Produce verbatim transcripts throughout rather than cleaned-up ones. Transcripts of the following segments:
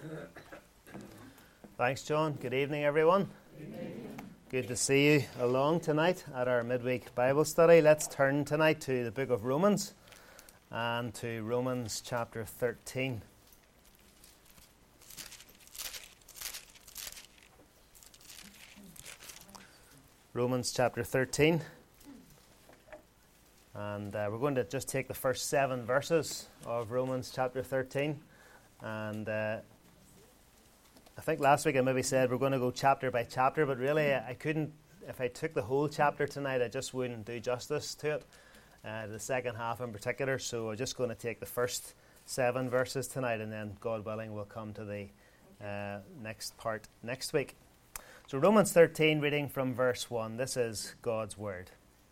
Thanks, John. Good evening, everyone. Good evening. Good to see you along tonight at our midweek Bible study. Let's turn tonight to the book of Romans and to Romans chapter thirteen. Romans chapter thirteen. And uh, we're going to just take the first seven verses of Romans chapter thirteen. And uh, I think last week I maybe said we're going to go chapter by chapter, but really I couldn't, if I took the whole chapter tonight, I just wouldn't do justice to it, uh, the second half in particular. So I'm just going to take the first seven verses tonight, and then, God willing, we'll come to the uh, next part next week. So Romans thirteen, reading from verse one. This is God's word.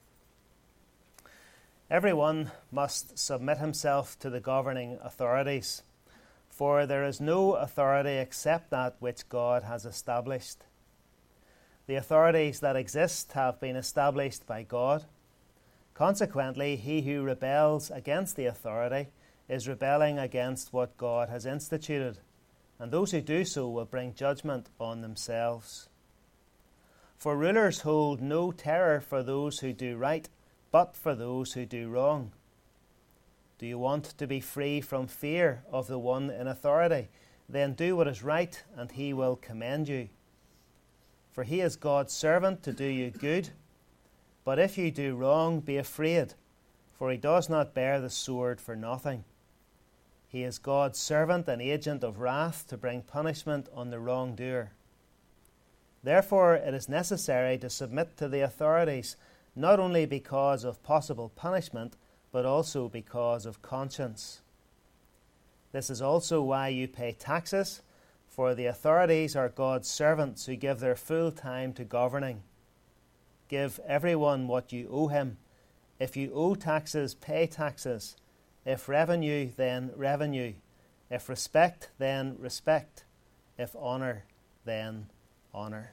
Everyone must submit himself to the governing authorities, for there is no authority except that which God has established. The authorities that exist have been established by God. Consequently, he who rebels against the authority is rebelling against what God has instituted, and those who do so will bring judgment on themselves. For rulers hold no terror for those who do right, but for those who do wrong. Do you want to be free from fear of the one in authority? Then do what is right, and he will commend you. For he is God's servant to do you good. But if you do wrong, be afraid, for he does not bear the sword for nothing. He is God's servant and agent of wrath to bring punishment on the wrongdoer. Therefore it is necessary to submit to the authorities, not only because of possible punishment, but also because of conscience. This is also why you pay taxes, for the authorities are God's servants who give their full time to governing. Give everyone what you owe him. If you owe taxes, pay taxes. If revenue, then revenue. If respect, then respect. If honour, then honour.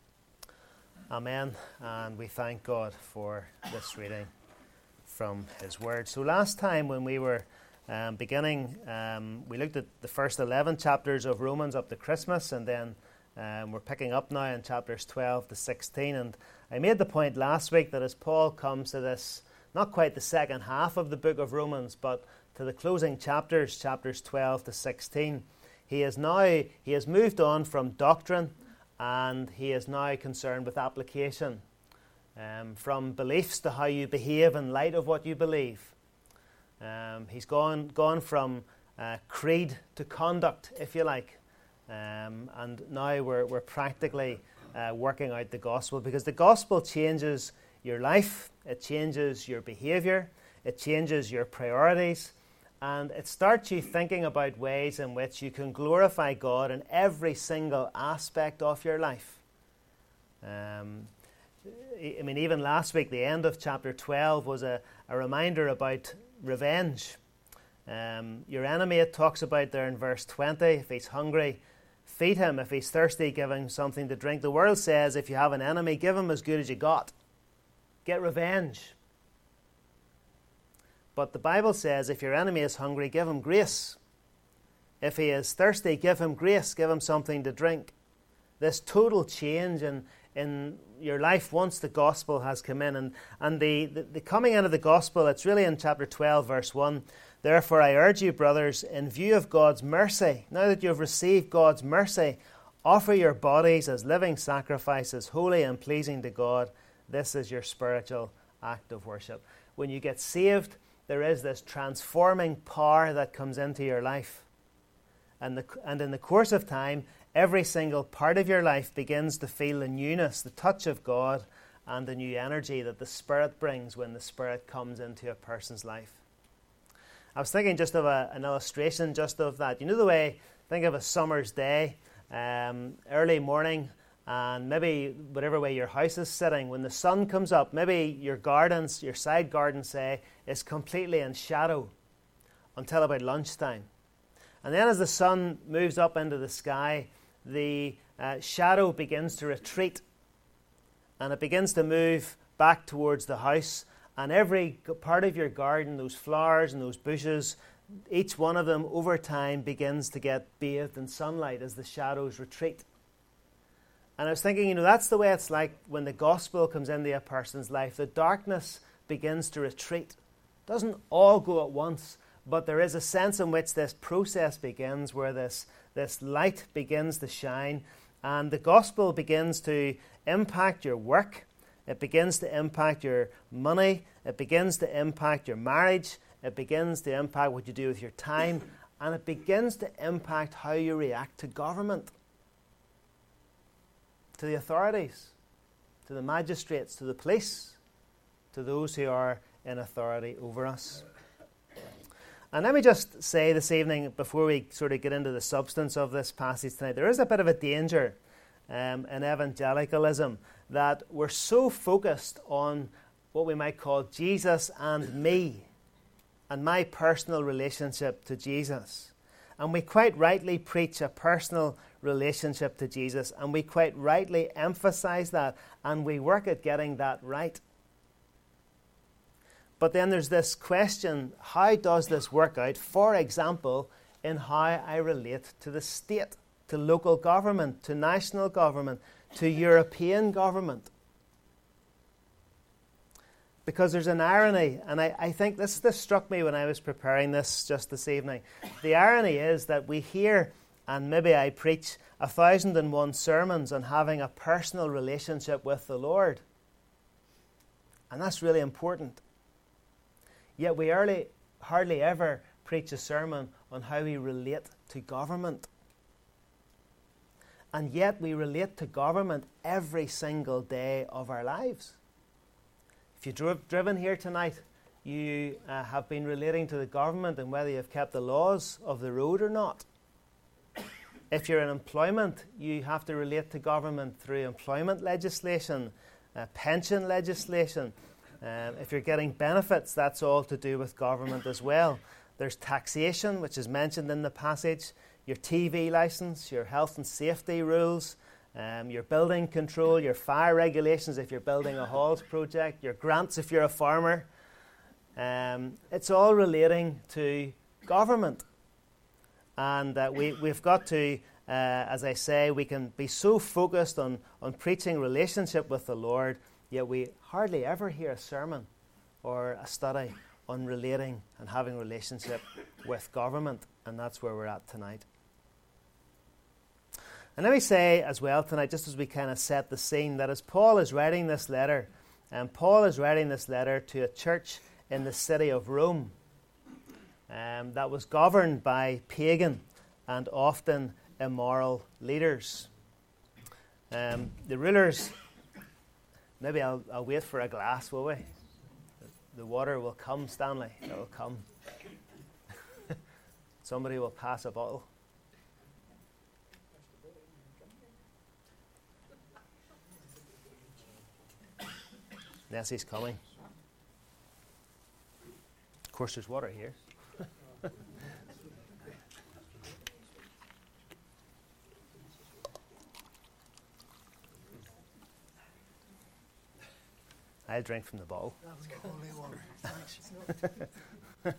Amen. And we thank God for this reading from his word. So last time when we were um, beginning, um, we looked at the first eleven chapters of Romans up to Christmas, and then um, we're picking up now in chapters twelve to sixteen. And I made the point last week that as Paul comes to this, not quite the second half of the book of Romans, but to the closing chapters, chapters twelve to sixteen, he is now, he has moved on from doctrine, and he is now concerned with application. Um, from beliefs to how you behave in light of what you believe. Um, he's gone gone from uh, creed to conduct, if you like. Um, and now we're, we're practically uh, working out the gospel, because the gospel changes your life, it changes your behaviour, it changes your priorities, and it starts you thinking about ways in which you can glorify God in every single aspect of your life. Um, I mean, even last week, the end of chapter twelve was a, a reminder about revenge. Um, your enemy, it talks about there in verse twenty, if he's hungry, feed him. If he's thirsty, give him something to drink. The world says if you have an enemy, give him as good as you got. Get revenge. But the Bible says if your enemy is hungry, give him grace. If he is thirsty, give him grace. Give him something to drink. This total change in in your life once the gospel has come in. And, and the, the, the coming in of the gospel, it's really in chapter twelve, verse one. Therefore I urge you, brothers, in view of God's mercy, now that you have received God's mercy, offer your bodies as living sacrifices, holy and pleasing to God. This is your spiritual act of worship. When you get saved, there is this transforming power that comes into your life. And, the, and in the course of time, every single part of your life begins to feel the newness, the touch of God, and the new energy that the Spirit brings when the Spirit comes into a person's life. I was thinking just of a, an illustration just of that. You know the way, think of a summer's day, um, early morning, and maybe whatever way your house is sitting, when the sun comes up, maybe your gardens, your side garden, say, is completely in shadow until about lunchtime. And then as the sun moves up into the sky, the uh, shadow begins to retreat, and it begins to move back towards the house, and every part of your garden, those flowers and those bushes, each one of them over time begins to get bathed in sunlight as the shadows retreat. And I was thinking, you know, that's the way it's like when the gospel comes into a person's life. The darkness begins to retreat. It doesn't all go at once, but there is a sense in which this process begins, where this, this light begins to shine, and the gospel begins to impact your work. It begins to impact your money. It begins to impact your marriage. It begins to impact what you do with your time. And it begins to impact how you react to government, to the authorities, to the magistrates, to the police, to those who are in authority over us. And let me just say this evening, before we sort of get into the substance of this passage tonight, there is a bit of a danger um, in evangelicalism that we're so focused on what we might call Jesus and me and my personal relationship to Jesus. And we quite rightly preach a personal relationship to Jesus, and we quite rightly emphasize that, and we work at getting that right. But then there's this question, how does this work out, for example, in how I relate to the state, to local government, to national government, to European government? Because there's an irony, and I, I think this, this struck me when I was preparing this just this evening. The irony is that we hear, and maybe I preach, a thousand and one sermons on having a personal relationship with the Lord. And that's really important. Yet we hardly, hardly ever preach a sermon on how we relate to government. And yet we relate to government every single day of our lives. If you've drove, driven here tonight, you uh, have been relating to the government and whether you've kept the laws of the road or not. If you're in employment, you have to relate to government through employment legislation, uh, pension legislation. Um, if you're getting benefits, that's all to do with government as well. There's taxation, which is mentioned in the passage, your T V licence, your health and safety rules, um, your building control, your fire regulations if you're building a halls project, your grants if you're a farmer. Um, it's all relating to government. And uh, we, we've got to, uh, as I say, we can be so focused on, on preaching relationship with the Lord, yet we hardly ever hear a sermon or a study on relating and having relationship with government. And that's where we're at tonight. And let me say as well tonight, just as we kind of set the scene, that as Paul is writing this letter, and Paul is writing this letter to a church in the city of Rome um, that was governed by pagan and often immoral leaders. Um, the rulers, maybe I'll, I'll wait for a glass, will we? The water will come, Stanley. It will come. Somebody will pass a bottle. Nessie's coming. Of course, there's water here. I'll drink from the bottle. That was holy water. Thanks.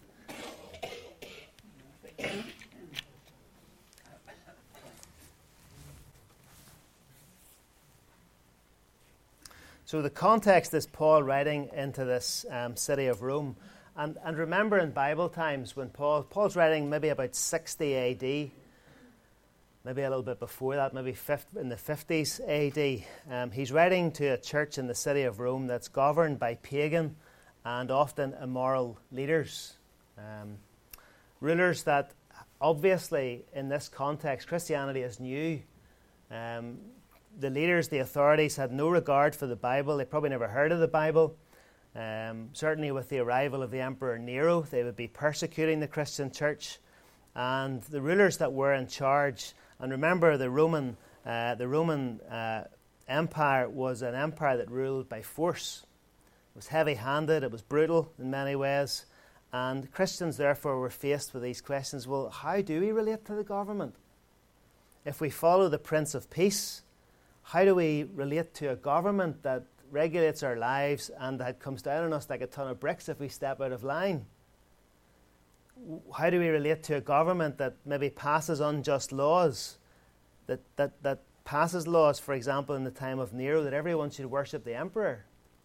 So the context is Paul writing into this um, city of Rome. And, and remember in Bible times when Paul, Paul's writing maybe about sixty A D, maybe a little bit before that, maybe in the fifties A D. Um, he's writing to a church in the city of Rome that's governed by pagan and often immoral leaders. Um, rulers that obviously in this context, Christianity is new. Um, the leaders, the authorities had no regard for the Bible. They probably never heard of the Bible. Um, certainly with the arrival of the Emperor Nero, they would be persecuting the Christian church. And the rulers that were in charge, and remember the Roman, uh, the Roman uh, Empire was an empire that ruled by force. It was heavy-handed, it was brutal in many ways. And Christians therefore were faced with these questions. Well, how do we relate to the government? If we follow the Prince of Peace, how do we relate to a government that regulates our lives and that comes down on us like a ton of bricks if we step out of line? how do we relate to a government that maybe passes unjust laws, that, that, that passes laws, for example, in the time of Nero, that everyone should worship the emperor?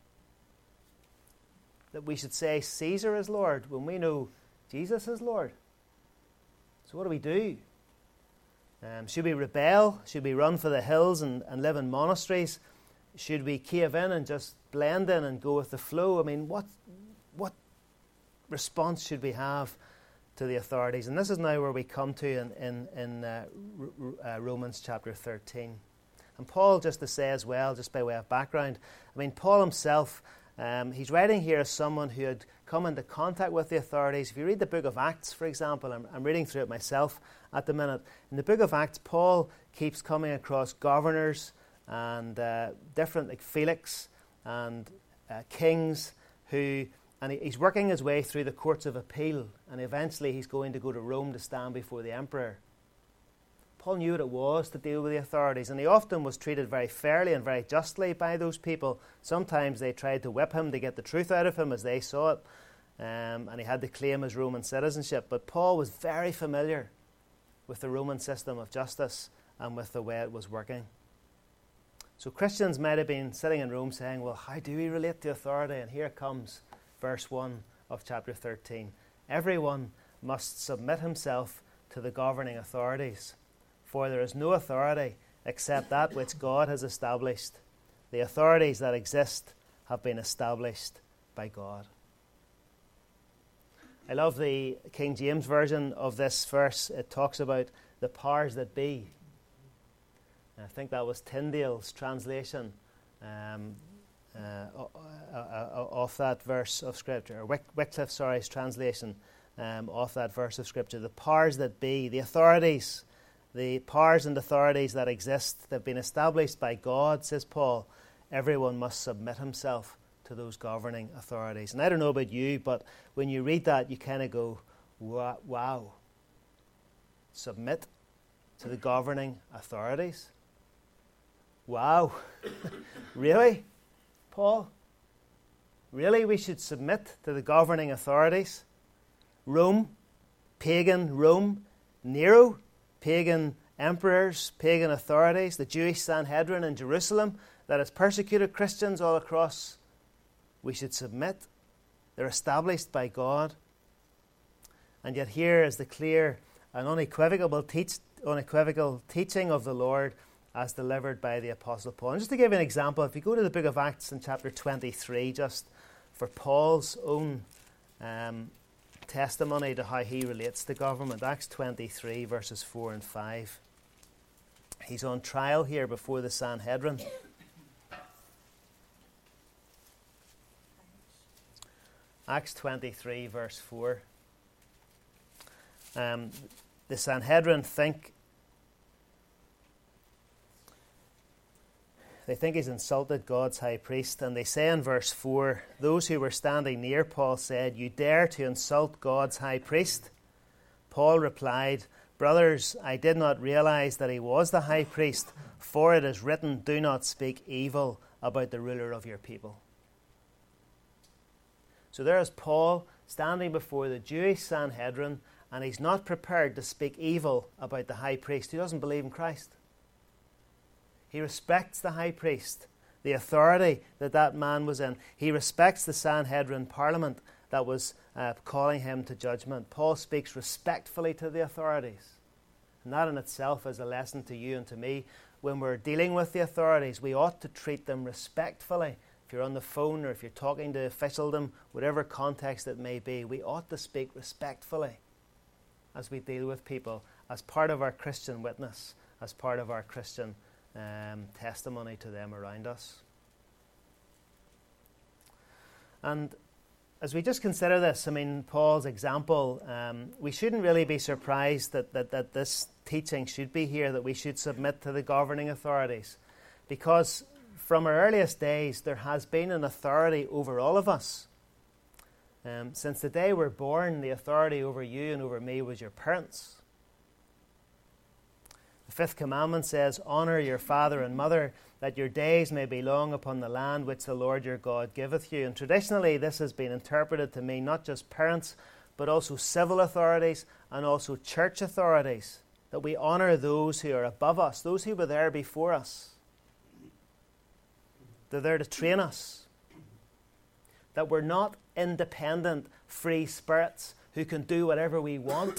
That we should say Caesar is Lord when we know Jesus is Lord. So what do we do? Um, should we rebel? Should we run for the hills and, and live in monasteries? Should we cave in and just blend in and go with the flow? I mean, what what response should we have to the authorities? And this is now where we come to in, in, in uh, R- uh, Romans chapter thirteen. And Paul, just to say as well, just by way of background, I mean, Paul himself, um, he's writing here as someone who had come into contact with the authorities. If you read the book of Acts, for example, I'm, I'm reading through it myself at the minute. In the book of Acts, Paul keeps coming across governors and uh, different, like Felix and uh, kings who, and he, he's working his way through the courts of appeal, and eventually he's going to go to Rome to stand before the emperor. Paul knew what it was to deal with the authorities, and he often was treated very fairly and very justly by those people. Sometimes they tried to whip him to get the truth out of him as they saw it, um, and he had to claim his Roman citizenship. But Paul was very familiar with the Roman system of justice and with the way it was working. So Christians might have been sitting in Rome saying, well, how do we relate to authority? And here comes verse one of chapter thirteen. Everyone must submit himself to the governing authorities, for there is no authority except that which God has established. The authorities that exist have been established by God. I love the King James version of this verse. It talks about the powers that be. I think that was Tyndale's translation um, uh, uh, uh, of that verse of Scripture, or Wick- Wycliffe, sorry's translation um, of that verse of Scripture. The powers that be, the authorities, the powers and authorities that exist, they've been established by God, says Paul. Everyone must submit himself to those governing authorities. And I don't know about you, but when you read that, you kind of go, wow. Submit to the governing authorities? Wow. Really, Paul? Really, we should submit to the governing authorities? Rome, pagan Rome, Nero, pagan emperors, pagan authorities, the Jewish Sanhedrin in Jerusalem that has persecuted Christians all across. We should submit. They're established by God. And yet here is the clear and unequivocal, teach, unequivocal teaching of the Lord as delivered by the Apostle Paul. And just to give you an example, if you go to the book of Acts in chapter twenty-three, just for Paul's own um, testimony to how he relates to government, Acts twenty-three, verses four and five. He's on trial here before the Sanhedrin. Acts twenty-three, verse four. Um, the Sanhedrin think They think he's insulted God's high priest, and they say in verse four, those who were standing near Paul said, "You dare to insult God's high priest?" Paul replied, "Brothers, I did not realize that he was the high priest, for it is written, 'Do not speak evil about the ruler of your people.'" So there is Paul standing before the Jewish Sanhedrin, and he's not prepared to speak evil about the high priest who doesn't believe in Christ. He respects the high priest, the authority that that man was in. He respects the Sanhedrin parliament that was uh, calling him to judgment. Paul speaks respectfully to the authorities. And that in itself is a lesson to you and to me. When we're dealing with the authorities, we ought to treat them respectfully. If you're on the phone or if you're talking to officialdom, whatever context it may be, we ought to speak respectfully as we deal with people, as part of our Christian witness, as part of our Christian Um, testimony to them around us. And as we just consider this, I mean, Paul's example, um, we shouldn't really be surprised that, that, that this teaching should be here, that we should submit to the governing authorities. Because from our earliest days, there has been an authority over all of us. Um, since the day we're born, the authority over you and over me was your parents. The fifth commandment says, "Honour your father and mother, that your days may be long upon the land which the Lord your God giveth you." And traditionally this has been interpreted to mean not just parents, but also civil authorities and also church authorities, that we honour those who are above us, those who were there before us. They're there to train us. That we're not independent, free spirits who can do whatever we want.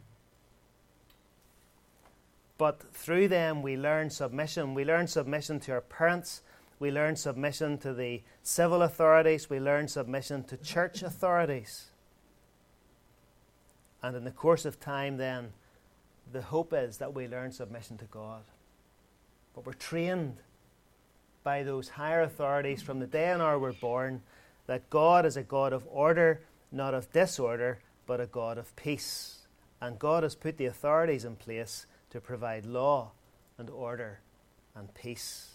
But through them we learn submission. We learn submission to our parents. We learn submission to the civil authorities. We learn submission to church authorities. And in the course of time then, the hope is that we learn submission to God. But we're trained by those higher authorities from the day and hour we're born that God is a God of order, not of disorder, but a God of peace. And God has put the authorities in place to provide law and order and peace.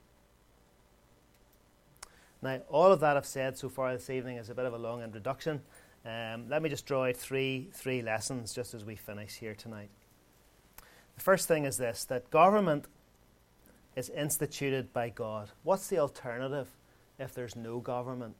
Now, all of that I've said so far this evening is a bit of a long introduction. Um, let me just draw out three, three lessons just as we finish here tonight. The first thing is this, that government is instituted by God. What's the alternative if there's no government?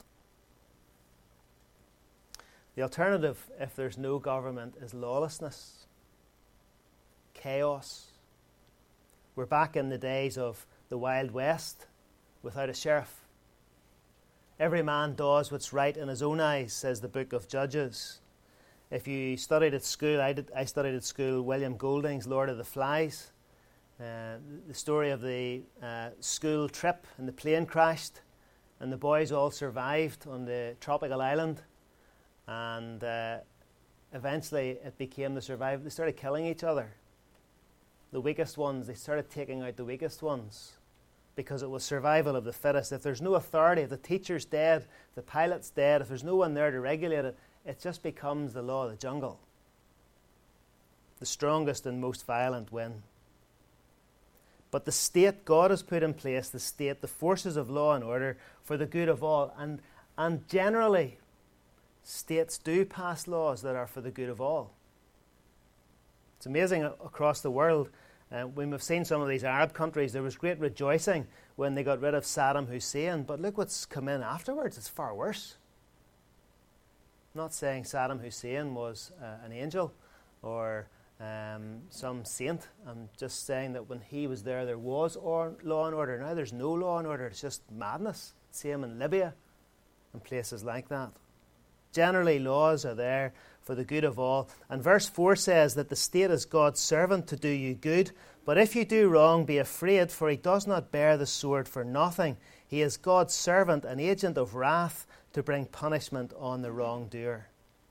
The alternative, if there's no government, is lawlessness, chaos. We're back in the days of the Wild West without a sheriff. Every man does what's right in his own eyes, says the book of Judges. If you studied at school, I, did, I studied at school William Golding's Lord of the Flies. Uh, the story of the uh, school trip and the plane crashed and the boys all survived on the tropical island. And uh, eventually it became the survival. They started killing each other. The weakest ones, they started taking out the weakest ones because it was survival of the fittest. If there's no authority, if the teacher's dead, if the pilot's dead, if there's no one there to regulate it, it just becomes the law of the jungle. The strongest and most violent win. But the state God has put in place, the state, the forces of law and order for the good of all. And, and generally, states do pass laws that are for the good of all. It's amazing across the world. Uh, when we've seen some of these Arab countries, there was great rejoicing when they got rid of Saddam Hussein. But look what's come in afterwards. It's far worse. I'm not saying Saddam Hussein was uh, an angel or um, some saint. I'm just saying that when he was there, there was or- law and order. Now there's no law and order. It's just madness. Same in Libya and places like that. Generally, laws are there for the good of all. And verse four says that the state is God's servant to do you good. But if you do wrong, be afraid, for he does not bear the sword for nothing. He is God's servant, an agent of wrath, to bring punishment on the wrongdoer.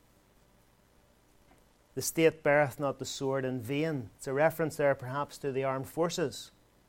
The state beareth not the sword in vain. It's a reference there perhaps to the armed forces.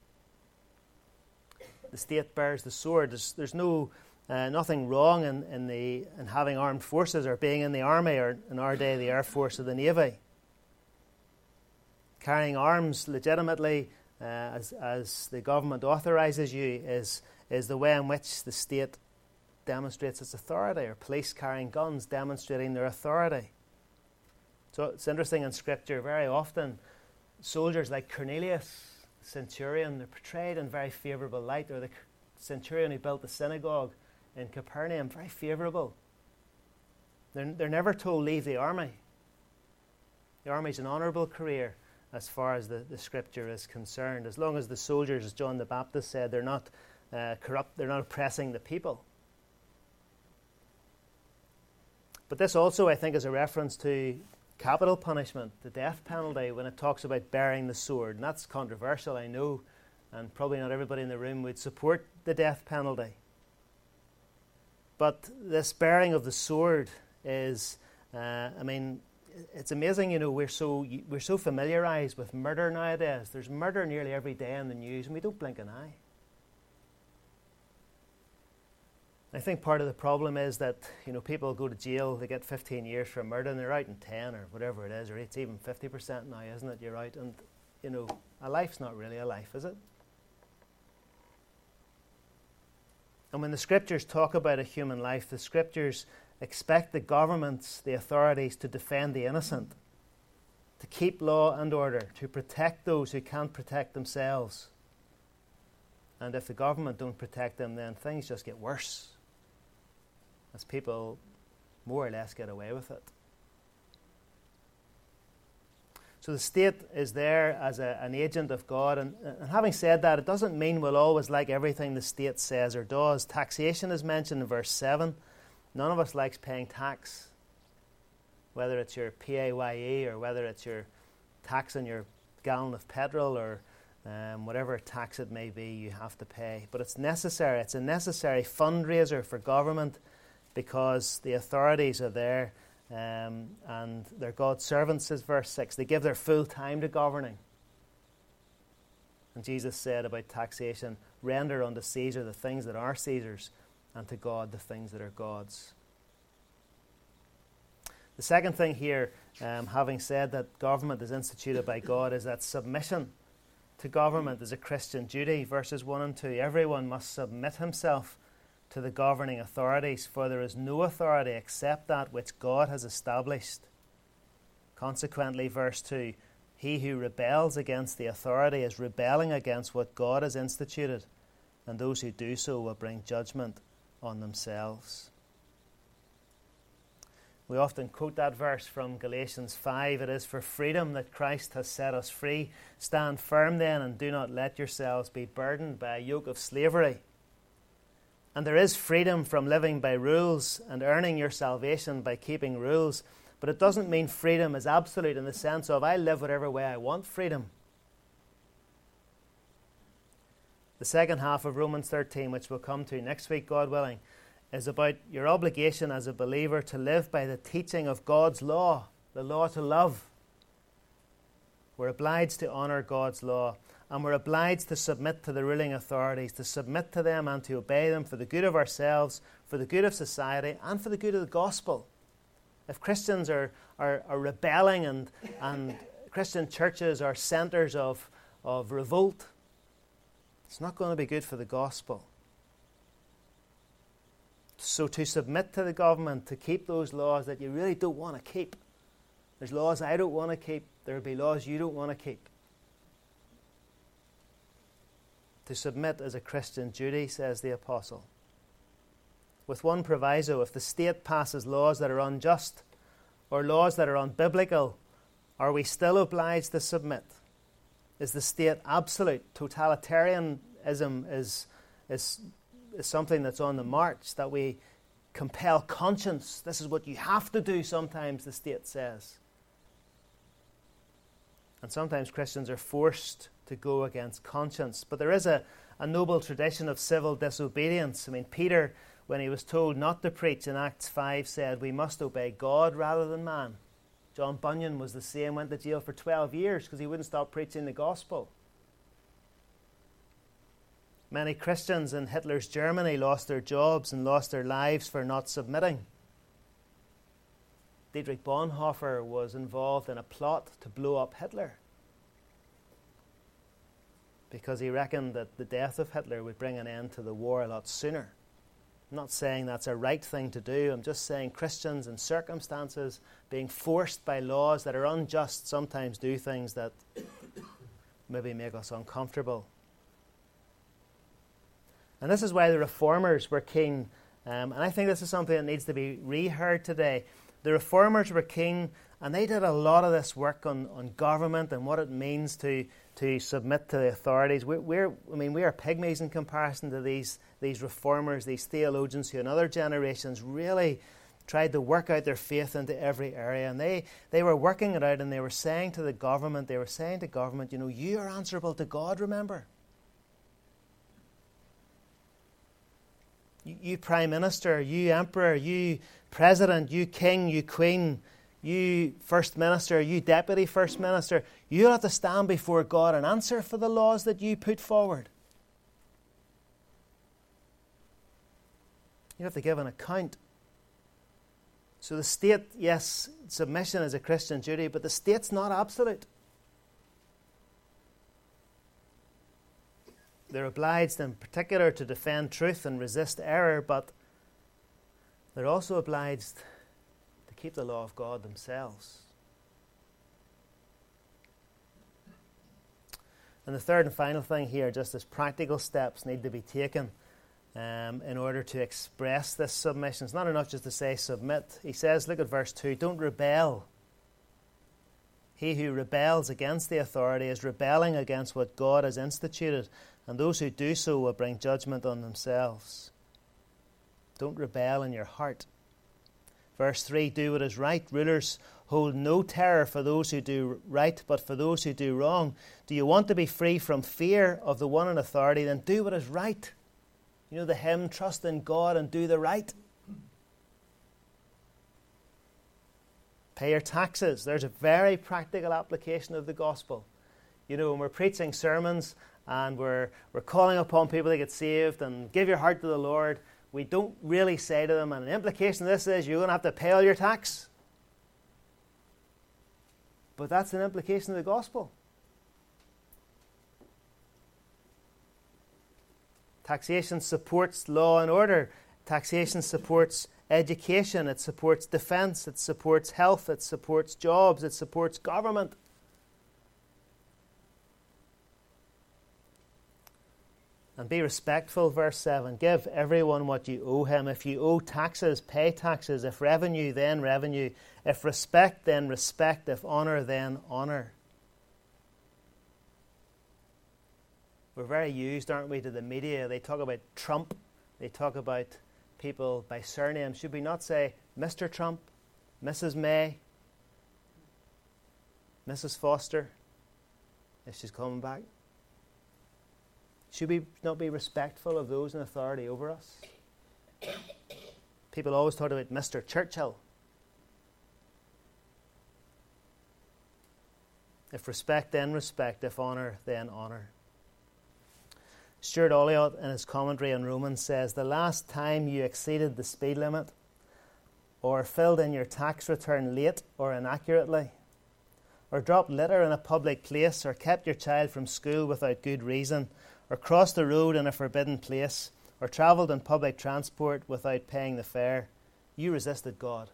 The state bears the sword. There's, there's no... Uh, nothing wrong in, in, the, in having armed forces or being in the army or, in our day, the Air Force or the Navy. Carrying arms legitimately, uh, as, as the government authorises you, is, is the way in which the state demonstrates its authority, or police carrying guns demonstrating their authority. So it's interesting in Scripture, very often, soldiers like Cornelius, the centurion, they're portrayed in very favourable light, or the centurion who built the synagogue in Capernaum, very favourable. They're, they're never told leave the army. The army's an honourable career as far as the, the Scripture is concerned. As long as the soldiers, as John the Baptist said, they're not uh, corrupt, they're not oppressing the people. But this also, I think, is a reference to capital punishment, the death penalty, when it talks about bearing the sword. And that's controversial, I know, and probably not everybody in the room would support the death penalty. But this bearing of the sword is, uh, I mean, it's amazing, you know, we're so we're so familiarised with murder nowadays. There's murder nearly every day in the news, and we don't blink an eye. I think part of the problem is that, you know, people go to jail, they get fifteen years for murder, and they're out in ten or whatever it is, or it's even fifty percent now, isn't it? You're out, and, you know, a life's not really a life, is it? And when the Scriptures talk about a human life, the Scriptures expect the governments, the authorities, to defend the innocent, to keep law and order, to protect those who can't protect themselves. And if the government don't protect them, then things just get worse, as people more or less get away with it. So the state is there as a, an agent of God. And, and having said that, it doesn't mean we'll always like everything the state says or does. Taxation is mentioned in verse seven. None of us likes paying tax, whether it's your P A Y E or whether it's your tax on your gallon of petrol or um, whatever tax it may be you have to pay. But it's necessary. It's a necessary fundraiser for government because the authorities are there. Um, and they're God's servants, says verse six. They give their full time to governing. And Jesus said about taxation, render unto Caesar the things that are Caesar's, and to God the things that are God's. The second thing here, um, having said that government is instituted by God, is that submission to government is a Christian duty. Verses one and two, everyone must submit himself to the governing authorities, for there is no authority except that which God has established. Consequently, verse two, he who rebels against the authority is rebelling against what God has instituted, and those who do so will bring judgment on themselves. We often quote that verse from Galatians five. It is for freedom that Christ has set us free. Stand firm then, and do not let yourselves be burdened by a yoke of slavery. And there is freedom from living by rules and earning your salvation by keeping rules. But it doesn't mean freedom is absolute in the sense of I live whatever way I want freedom. The second half of Romans thirteen, which we'll come to next week, God willing, is about your obligation as a believer to live by the teaching of God's law, the law to love. We're obliged to honour God's law. And we're obliged to submit to the ruling authorities, to submit to them and to obey them for the good of ourselves, for the good of society, and for the good of the gospel. If Christians are, are, are rebelling and, and Christian churches are centres of, of revolt, it's not going to be good for the gospel. So to submit to the government, to keep those laws that you really don't want to keep. There's laws I don't want to keep. There will be laws you don't want to keep. To submit is a Christian duty, says the apostle. With one proviso, if the state passes laws that are unjust or laws that are unbiblical, are we still obliged to submit? Is the state absolute? Totalitarianism is, is, is something that's on the march, that we compel conscience. This is what you have to do sometimes, the state says. And sometimes Christians are forced to go against conscience. But there is a, a noble tradition of civil disobedience. I mean, Peter, when he was told not to preach in Acts five, said, we must obey God rather than man. John Bunyan was the same, went to jail for twelve years because he wouldn't stop preaching the gospel. Many Christians in Hitler's Germany lost their jobs and lost their lives for not submitting. Dietrich Bonhoeffer was involved in a plot to blow up Hitler, because he reckoned that the death of Hitler would bring an end to the war a lot sooner. I'm not saying that's a right thing to do. I'm just saying Christians in circumstances being forced by laws that are unjust sometimes do things that maybe make us uncomfortable. And this is why the Reformers were keen, um, and I think this is something that needs to be reheard today. The Reformers were keen, and they did a lot of this work on, on government and what it means to, to submit to the authorities. We're, we're, I mean, we are pygmies in comparison to these, these Reformers, these theologians who in other generations really tried to work out their faith into every area. And they, they were working it out, and they were saying to the government, they were saying to government, you know, you are answerable to God, remember. You, you Prime Minister, you Emperor, you President, you King, you Queen, you First Minister, you Deputy First Minister, you have to stand before God and answer for the laws that you put forward. You have to give an account. So the state, yes, submission is a Christian duty, but the state's not absolute. They're obliged in particular to defend truth and resist error, but they're also obliged to keep the law of God themselves. And the third and final thing here, just as practical steps need to be taken um, in order to express this submission. It's not enough just to say submit. He says, look at verse two, don't rebel. He who rebels against the authority is rebelling against what God has instituted, and those who do so will bring judgment on themselves. Don't rebel in your heart. Verse three, do what is right. Rulers, hold no terror for those who do right, but for those who do wrong. Do you want to be free from fear of the one in authority? Then do what is right. You know the hymn, trust in God and do the right. Pay your taxes. There's a very practical application of the gospel. You know, when we're preaching sermons and we're, we're calling upon people to get saved and give your heart to the Lord, we don't really say to them, and an implication of this is you're going to have to pay all your tax. But that's an implication of the gospel. Taxation supports law and order. Taxation supports education. It supports defence. It supports health. It supports jobs. It supports government. And be respectful, verse seven. Give everyone what you owe him. If you owe taxes, pay taxes. If revenue, then revenue. If respect, then respect. If honour, then honour. We're very used, aren't we, to the media. They talk about Trump. They talk about people by surname. Should we not say Mister Trump, Missus May, Missus Foster, if she's coming back? Should we not be respectful of those in authority over us? People always talk about Mister Churchill. If respect, then respect. If honour, then honour. Stuart Olliott, in his commentary on Romans, says, the last time you exceeded the speed limit or filled in your tax return late or inaccurately, or dropped litter in a public place, or kept your child from school without good reason, or crossed the road in a forbidden place, or travelled in public transport without paying the fare, you resisted God.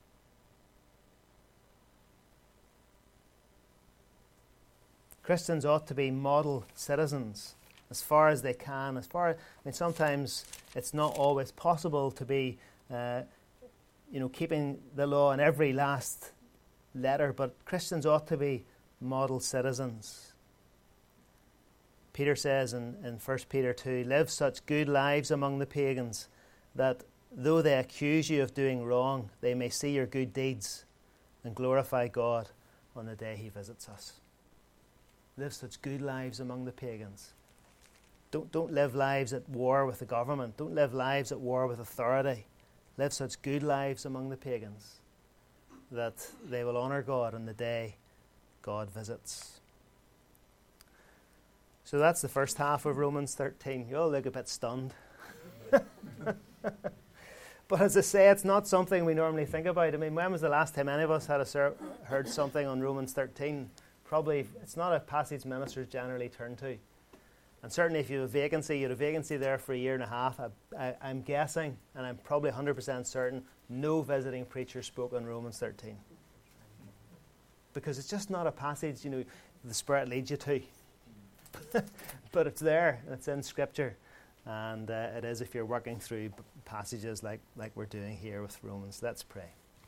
Christians ought to be model citizens as far as they can. As far, I mean, sometimes it's not always possible to be, uh, you know, keeping the law in every last letter, but Christians ought to be model citizens. Peter says in, in First Peter two, live such good lives among the pagans that though they accuse you of doing wrong, they may see your good deeds and glorify God on the day he visits us. Live such good lives among the pagans. Don't, don't live lives at war with the government. Don't live lives at war with authority. Live such good lives among the pagans that they will honour God on the day God visits. So that's the first half of Romans thirteen. You all look a bit stunned. But as I say, it's not something we normally think about. I mean, when was the last time any of us had a ser- heard something on Romans thirteen? Probably, it's not a passage ministers generally turn to. And certainly if you have a vacancy, you had a vacancy there for a year and a half. I, I, I'm guessing, and I'm probably one hundred percent certain, no visiting preacher spoke on Romans thirteen. Because it's just not a passage, you know, the Spirit leads you to. But it's there, and it's in Scripture. And uh, it is if you're working through p- passages like, like we're doing here with Romans. Let's pray.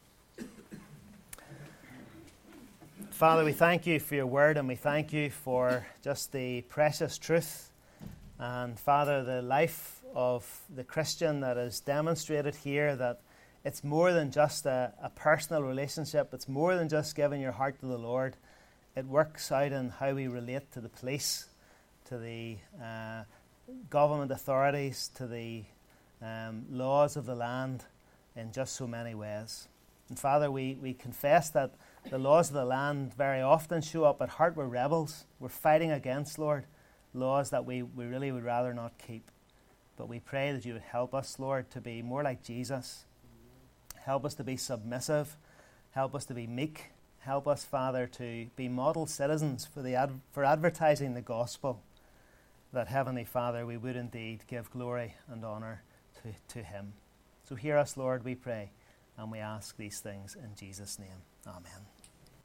Father, we thank you for your word, and we thank you for just the precious truth. And Father, the life of the Christian that is demonstrated here, that it's more than just a, a personal relationship. It's more than just giving your heart to the Lord. It works out in how we relate to the police, to the uh, government authorities, to the um, laws of the land in just so many ways. And Father, we, we confess that the laws of the land very often show up at heart. We're rebels. We're fighting against, Lord, laws that we, we really would rather not keep. But we pray that you would help us, Lord, to be more like Jesus. Help us to be submissive. Help us to be meek. Help us, Father, to be model citizens for, the ad- for advertising the gospel. That, Heavenly Father, we would indeed give glory and honour to, to him. So hear us, Lord, we pray, and we ask these things in Jesus' name. Amen.